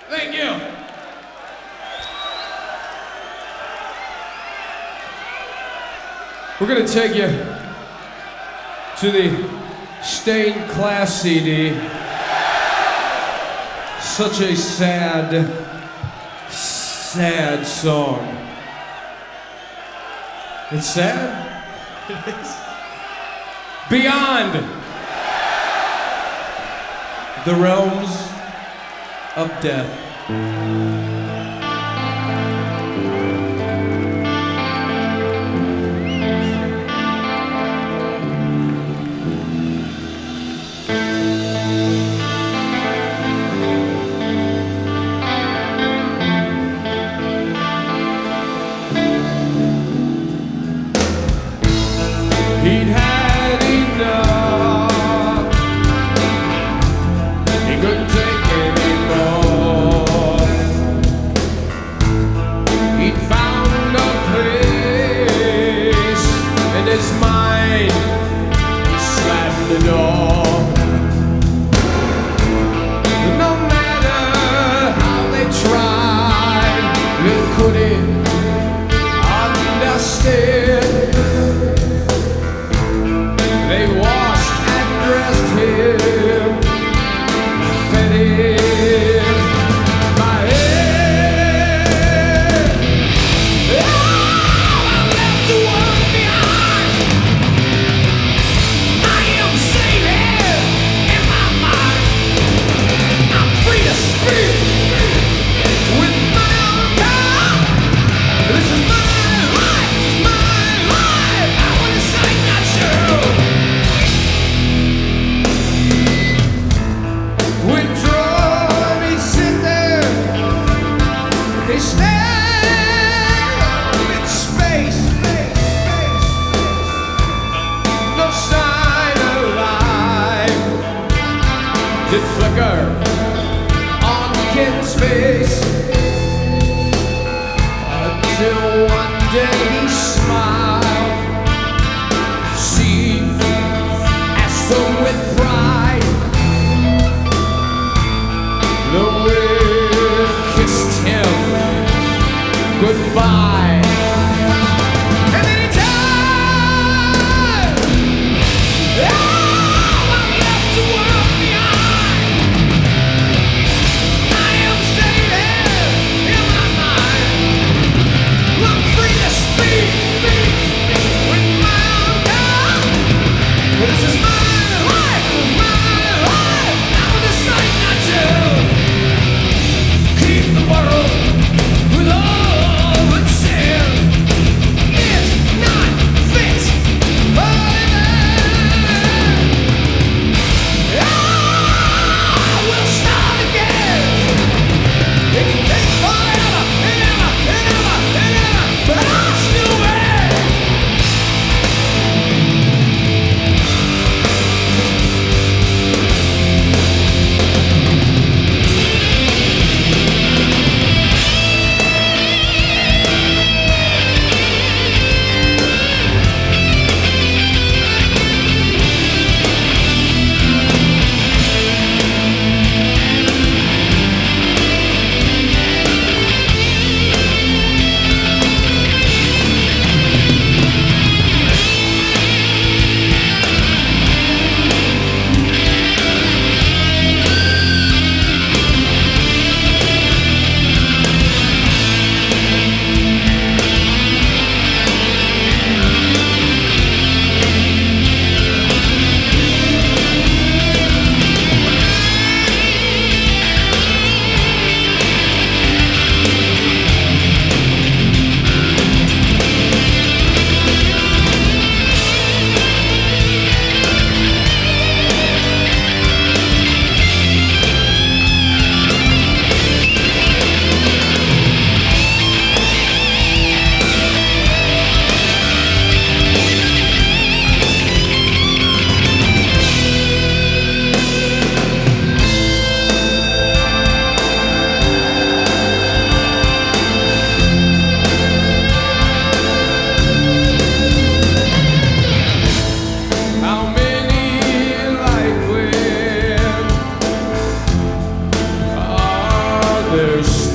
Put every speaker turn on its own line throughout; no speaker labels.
Thank you. We're gonna take you to the Stained Class CD. Such a sad, sad song. It's sad? It is. Beyond the realms of death. He'd had enough. He couldn't take anymore. He'd found a place in his mind. He slammed the door. No matter how they tried, they couldn't understand. They washed and dressed him, fed him my head. Oh, I left the world behind. I am safe in my mind. I'm free to speak with my own tongue. This is my life, my life. I wanna say not true. They stare in space, no sign of life did flicker on Ken's face until one day he smiled, seen as though with pride. The wind kissed him goodbye. And then he died. Oh, I left the world behind. I am safe in my mind. I'm free to speak with my own tongue. This is my life, my life. I want to say not to keep the world with all its sin.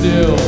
still.